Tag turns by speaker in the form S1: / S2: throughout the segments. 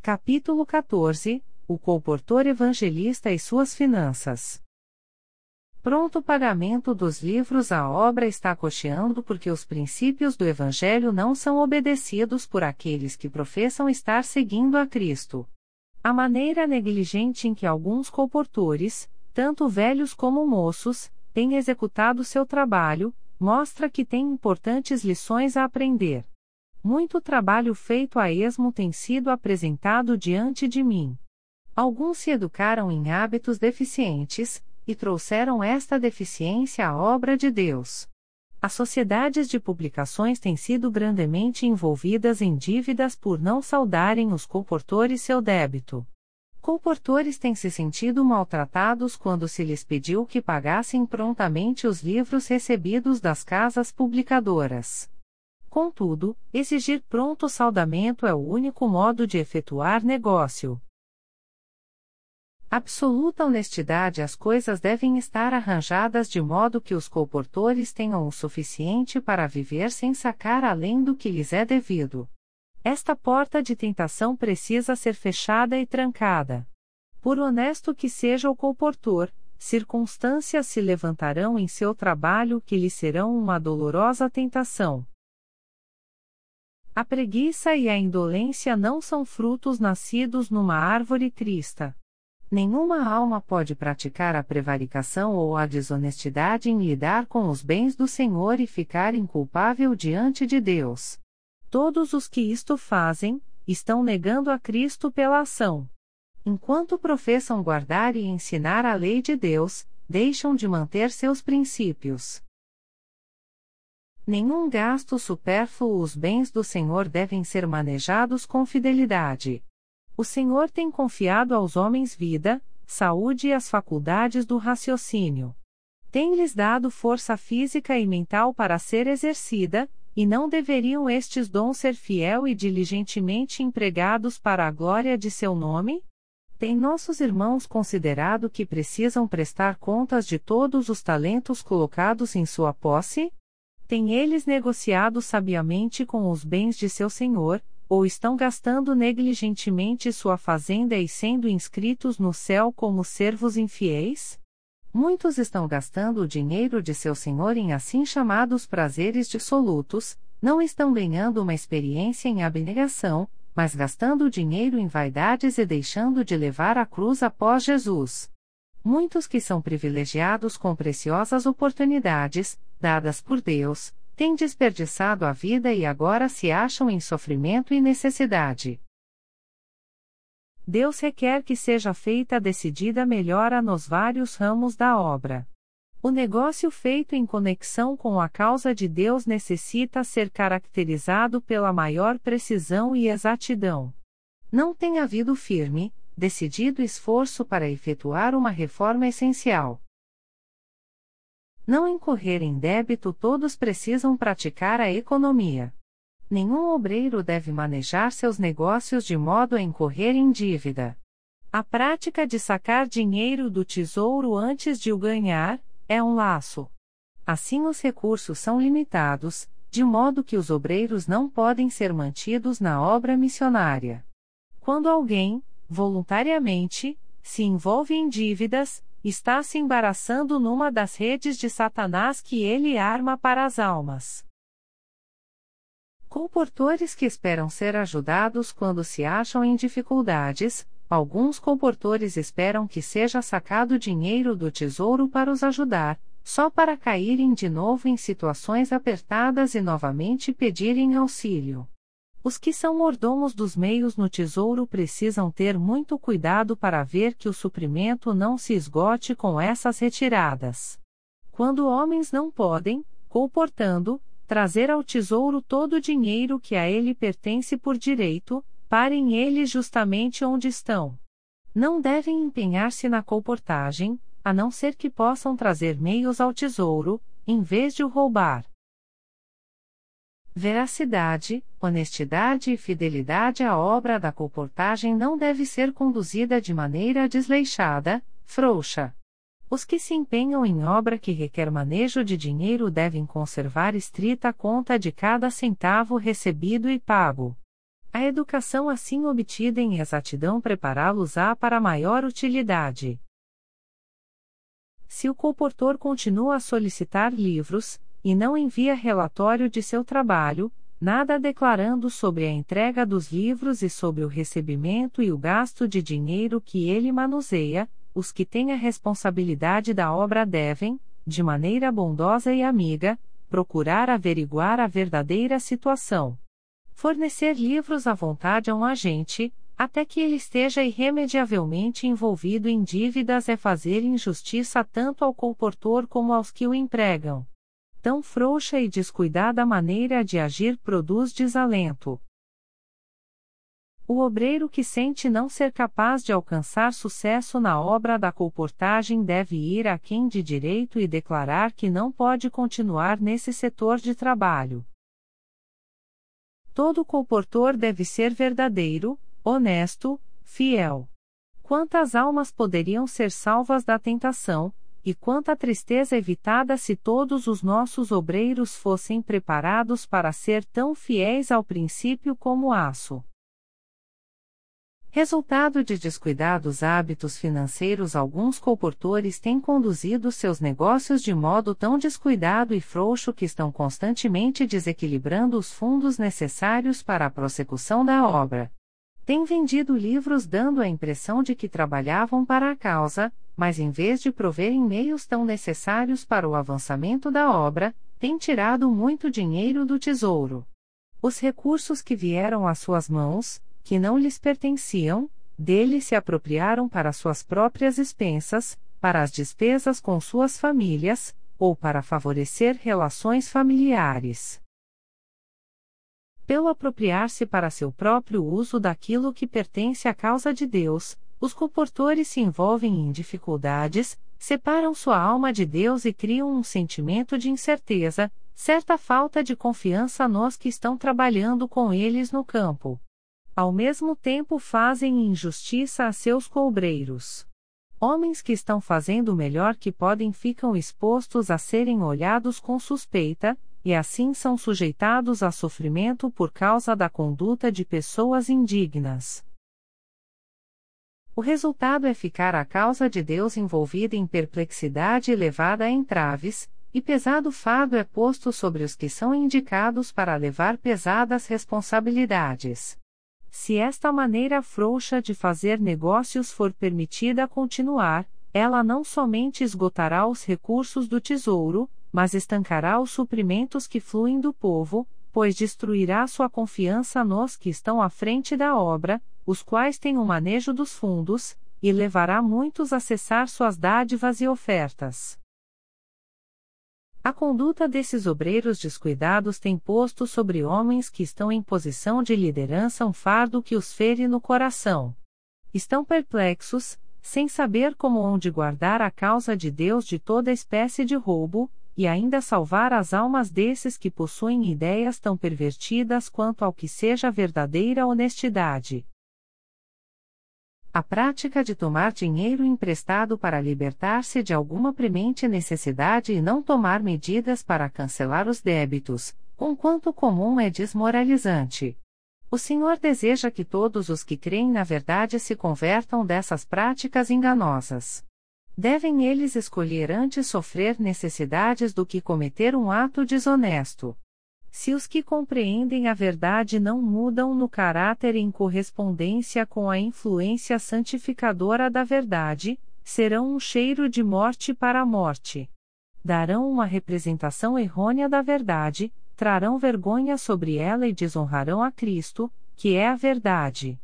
S1: Capítulo 14 – O colportor evangelista e suas finanças. Pronto pagamento dos livros. A obra está cocheando porque os princípios do Evangelho não são obedecidos por aqueles que professam estar seguindo a Cristo. A maneira negligente em que alguns colportores, tanto velhos como moços, têm executado seu trabalho, mostra que têm importantes lições a aprender. Muito trabalho feito a esmo tem sido apresentado diante de mim. Alguns se educaram em hábitos deficientes, e trouxeram esta deficiência à obra de Deus. As sociedades de publicações têm sido grandemente envolvidas em dívidas por não saldarem os colportores seu débito. Colportores têm se sentido maltratados quando se lhes pediu que pagassem prontamente os livros recebidos das casas publicadoras. Contudo, exigir pronto saldamento é o único modo de efetuar negócio. Absoluta honestidade. As coisas devem estar arranjadas de modo que os colportores tenham o suficiente para viver sem sacar além do que lhes é devido. Esta porta de tentação precisa ser fechada e trancada. Por honesto que seja o colportor, circunstâncias se levantarão em seu trabalho que lhe serão uma dolorosa tentação. A preguiça e a indolência não são frutos nascidos numa árvore crista. Nenhuma alma pode praticar a prevaricação ou a desonestidade em lidar com os bens do Senhor e ficar inculpável diante de Deus. Todos os que isto fazem, estão negando a Cristo pela ação. Enquanto professam guardar e ensinar a lei de Deus, deixam de manter seus princípios. Nenhum gasto supérfluo. Os bens do Senhor devem ser manejados com fidelidade. O Senhor tem confiado aos homens vida, saúde e as faculdades do raciocínio. Tem-lhes dado força física e mental para ser exercida, e não deveriam estes dons ser fiel e diligentemente empregados para a glória de seu nome? Tem nossos irmãos considerado que precisam prestar contas de todos os talentos colocados em sua posse? Têm eles negociado sabiamente com os bens de seu senhor, ou estão gastando negligentemente sua fazenda e sendo inscritos no céu como servos infiéis? Muitos estão gastando o dinheiro de seu senhor em assim chamados prazeres dissolutos, não estão ganhando uma experiência em abnegação, mas gastando o dinheiro em vaidades e deixando de levar a cruz após Jesus. Muitos que são privilegiados com preciosas oportunidades, dadas por Deus, têm desperdiçado a vida e agora se acham em sofrimento e necessidade. Deus requer que seja feita a decidida melhora nos vários ramos da obra. O negócio feito em conexão com a causa de Deus necessita ser caracterizado pela maior precisão e exatidão. Não tem havido firme, decidido esforço para efetuar uma reforma essencial. Não incorrer em débito. Todos precisam praticar a economia. Nenhum obreiro deve manejar seus negócios de modo a incorrer em dívida. A prática de sacar dinheiro do tesouro antes de o ganhar é um laço. Assim os recursos são limitados, de modo que os obreiros não podem ser mantidos na obra missionária. Quando alguém, voluntariamente, se envolve em dívidas, está se embaraçando numa das redes de Satanás que ele arma para as almas. Colportores que esperam ser ajudados quando se acham em dificuldades. Alguns colportores esperam que seja sacado dinheiro do tesouro para os ajudar, só para caírem de novo em situações apertadas e novamente pedirem auxílio. Os que são mordomos dos meios no tesouro precisam ter muito cuidado para ver que o suprimento não se esgote com essas retiradas. Quando homens não podem, colportando, trazer ao tesouro todo o dinheiro que a ele pertence por direito, parem eles justamente onde estão. Não devem empenhar-se na colportagem, a não ser que possam trazer meios ao tesouro, em vez de o roubar. Veracidade, honestidade e fidelidade. A obra da colportagem não deve ser conduzida de maneira desleixada, frouxa. Os que se empenham em obra que requer manejo de dinheiro devem conservar estrita conta de cada centavo recebido e pago. A A educação assim obtida em exatidão prepará-los-á para maior utilidade. Se o colportor continua a solicitar livros, e não envia relatório de seu trabalho, nada declarando sobre a entrega dos livros e sobre o recebimento e o gasto de dinheiro que ele manuseia, os que têm a responsabilidade da obra devem, de maneira bondosa e amiga, procurar averiguar a verdadeira situação. Fornecer livros à vontade a um agente, até que ele esteja irremediavelmente envolvido em dívidas é fazer injustiça tanto ao colportor como aos que o empregam. Tão frouxa e descuidada maneira de agir produz desalento. O obreiro que sente não ser capaz de alcançar sucesso na obra da colportagem deve ir a quem de direito e declarar que não pode continuar nesse setor de trabalho. Todo colportor deve ser verdadeiro, honesto, fiel. Quantas almas poderiam ser salvas da tentação, e quanta tristeza evitada se todos os nossos obreiros fossem preparados para ser tão fiéis ao princípio como aço. Resultado de descuidados hábitos financeiros, alguns colportores têm conduzido seus negócios de modo tão descuidado e frouxo que estão constantemente desequilibrando os fundos necessários para a prossecução da obra. Têm vendido livros dando a impressão de que trabalhavam para a causa, mas em vez de proverem meios tão necessários para o avançamento da obra, têm tirado muito dinheiro do tesouro. Os recursos que vieram às suas mãos, que não lhes pertenciam, dele se apropriaram para suas próprias expensas, para as despesas com suas famílias, ou para favorecer relações familiares. Pelo apropriar-se para seu próprio uso daquilo que pertence à causa de Deus, os colportores se envolvem em dificuldades, separam sua alma de Deus e criam um sentimento de incerteza, certa falta de confiança nos que estão trabalhando com eles no campo. Ao mesmo tempo fazem injustiça a seus cobreiros. Homens que estão fazendo o melhor que podem ficam expostos a serem olhados com suspeita, e assim são sujeitados a sofrimento por causa da conduta de pessoas indignas. O resultado é ficar a causa de Deus envolvida em perplexidade e levada a entraves, e pesado fardo é posto sobre os que são indicados para levar pesadas responsabilidades. Se esta maneira frouxa de fazer negócios for permitida continuar, ela não somente esgotará os recursos do tesouro, mas estancará os suprimentos que fluem do povo, pois destruirá sua confiança nos que estão à frente da obra, os quais têm o manejo dos fundos, e levará muitos a cessar suas dádivas e ofertas. A conduta desses obreiros descuidados tem posto sobre homens que estão em posição de liderança um fardo que os fere no coração. Estão perplexos, sem saber como onde guardar a causa de Deus de toda espécie de roubo, e ainda salvar as almas desses que possuem ideias tão pervertidas quanto ao que seja verdadeira honestidade. A prática de tomar dinheiro emprestado para libertar-se de alguma premente necessidade e não tomar medidas para cancelar os débitos, conquanto comum é desmoralizante. O Senhor deseja que todos os que creem na verdade se convertam dessas práticas enganosas. Devem eles escolher antes sofrer necessidades do que cometer um ato desonesto. Se os que compreendem a verdade não mudam no caráter em correspondência com a influência santificadora da verdade, serão um cheiro de morte para a morte. Darão uma representação errônea da verdade, trarão vergonha sobre ela e desonrarão a Cristo, que é a verdade.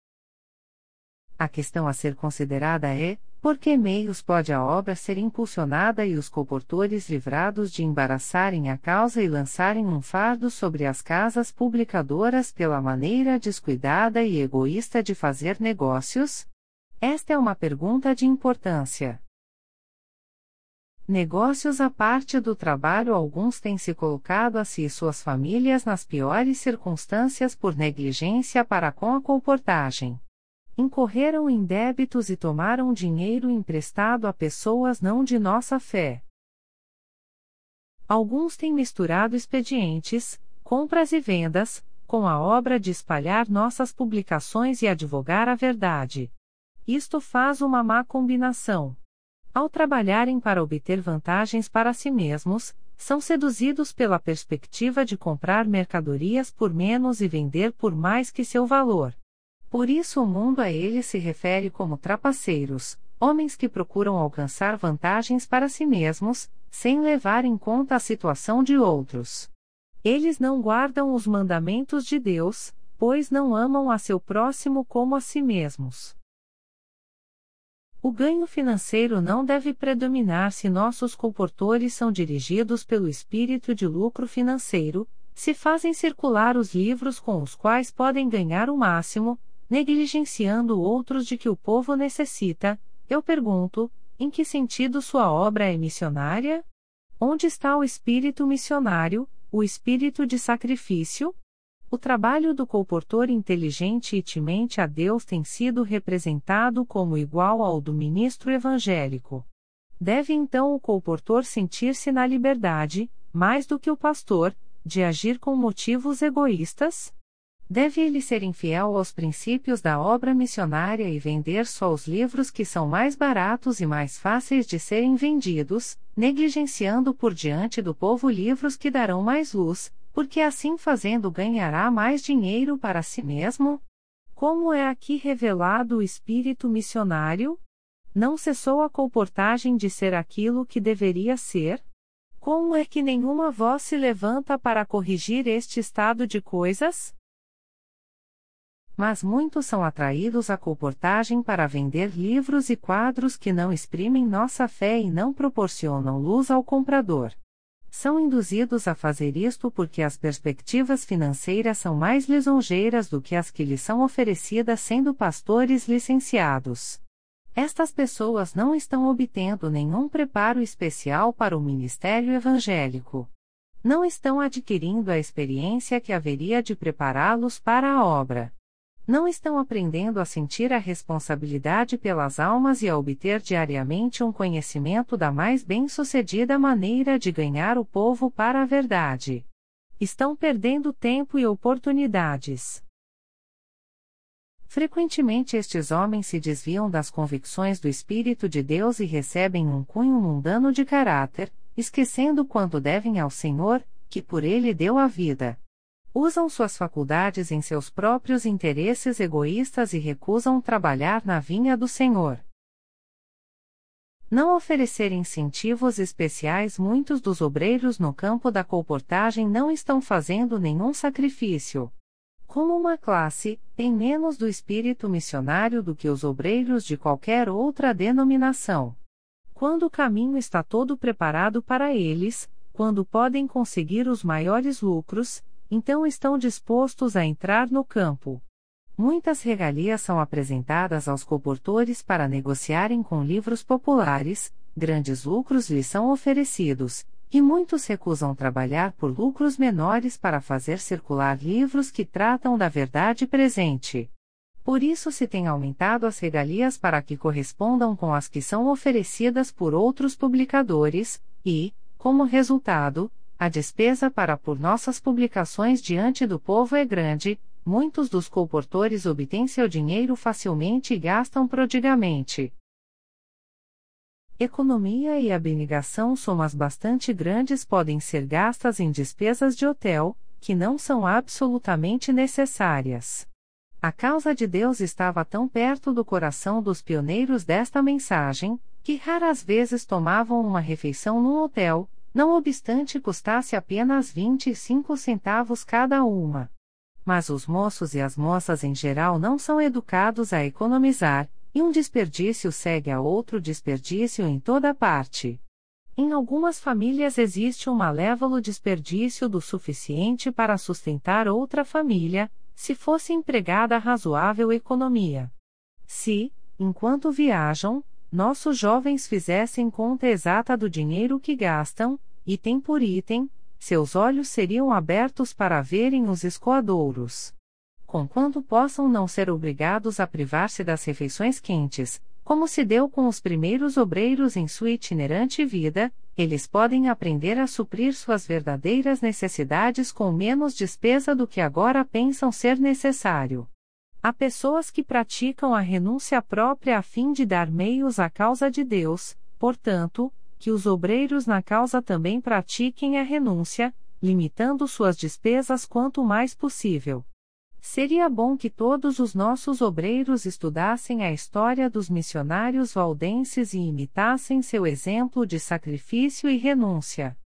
S1: A questão a ser considerada é: por que meios pode a obra ser impulsionada e os colportores livrados de embaraçarem a causa e lançarem um fardo sobre as casas publicadoras pela maneira descuidada e egoísta de fazer negócios? Esta é uma pergunta de importância. Negócios à parte do trabalho, alguns têm se colocado a si e suas famílias nas piores circunstâncias por negligência para com a colportagem. Incorreram em débitos e tomaram dinheiro emprestado a pessoas não de nossa fé. Alguns têm misturado expedientes, compras e vendas, com a obra de espalhar nossas publicações e advogar a verdade. Isto faz uma má combinação. Ao trabalharem para obter vantagens para si mesmos, são seduzidos pela perspectiva de comprar mercadorias por menos e vender por mais que seu valor. Por isso o mundo a eles se refere como trapaceiros, homens que procuram alcançar vantagens para si mesmos, sem levar em conta a situação de outros. Eles não guardam os mandamentos de Deus, pois não amam a seu próximo como a si mesmos. O ganho financeiro não deve predominar se nossos colportores são dirigidos pelo espírito de lucro financeiro, se fazem circular os livros com os quais podem ganhar o máximo, negligenciando outros de que o povo necessita. Eu pergunto, em que sentido sua obra é missionária? Onde está o espírito missionário, o espírito de sacrifício? O trabalho do colportor inteligente e temente a Deus tem sido representado como igual ao do ministro evangélico. Deve então o colportor sentir-se na liberdade, mais do que o pastor, de agir com motivos egoístas? Deve ele ser infiel aos princípios da obra missionária e vender só os livros que são mais baratos e mais fáceis de serem vendidos, negligenciando por diante do povo livros que darão mais luz, porque assim fazendo ganhará mais dinheiro para si mesmo? Como é aqui revelado o espírito missionário? Não cessou a colportagem de ser aquilo que deveria ser? Como é que nenhuma voz se levanta para corrigir este estado de coisas? Mas muitos são atraídos à colportagem para vender livros e quadros que não exprimem nossa fé e não proporcionam luz ao comprador. São induzidos a fazer isto porque as perspectivas financeiras são mais lisonjeiras do que as que lhes são oferecidas sendo pastores licenciados. Estas pessoas não estão obtendo nenhum preparo especial para o ministério evangélico. Não estão adquirindo a experiência que haveria de prepará-los para a obra. Não estão aprendendo a sentir a responsabilidade pelas almas e a obter diariamente um conhecimento da mais bem-sucedida maneira de ganhar o povo para a verdade. Estão perdendo tempo e oportunidades. Frequentemente estes homens se desviam das convicções do Espírito de Deus e recebem um cunho mundano de caráter, esquecendo quanto devem ao Senhor, que por ele deu a vida. Usam suas faculdades em seus próprios interesses egoístas e recusam trabalhar na vinha do Senhor. Não oferecer incentivos especiais. Muitos dos obreiros no campo da colportagem não estão fazendo nenhum sacrifício. Como uma classe, tem menos do espírito missionário do que os obreiros de qualquer outra denominação. Quando o caminho está todo preparado para eles, quando podem conseguir os maiores lucros, então estão dispostos a entrar no campo. Muitas regalias são apresentadas aos colportores para negociarem com livros populares, grandes lucros lhes são oferecidos, e muitos recusam trabalhar por lucros menores para fazer circular livros que tratam da verdade presente. Por isso se tem aumentado as regalias para que correspondam com as que são oferecidas por outros publicadores, e, como resultado, a despesa para por nossas publicações diante do povo é grande, muitos dos colportores obtêm seu dinheiro facilmente e gastam prodigamente. Economia e abnegação somas bastante grandes podem ser gastas em despesas de hotel, que não são absolutamente necessárias. A causa de Deus estava tão perto do coração dos pioneiros desta mensagem, que raras vezes tomavam uma refeição num hotel, não obstante custasse apenas 25 centavos cada uma. Mas os moços e as moças em geral não são educados a economizar, e um desperdício segue a outro desperdício em toda parte. Em algumas famílias existe um malévolo desperdício do suficiente para sustentar outra família, se fosse empregada razoável economia. Se, enquanto viajam, nossos jovens fizessem conta exata do dinheiro que gastam, item por item, seus olhos seriam abertos para verem os escoadouros. Conquanto possam não ser obrigados a privar-se das refeições quentes, como se deu com os primeiros obreiros em sua itinerante vida, Eles podem aprender a suprir suas verdadeiras necessidades com menos despesa do que agora pensam ser necessário. Há pessoas que praticam a renúncia própria a fim de dar meios à causa de Deus, portanto, que os obreiros na causa também pratiquem a renúncia, limitando suas despesas quanto mais possível. Seria bom que todos os nossos obreiros estudassem a história dos missionários valdenses e imitassem seu exemplo de sacrifício e renúncia.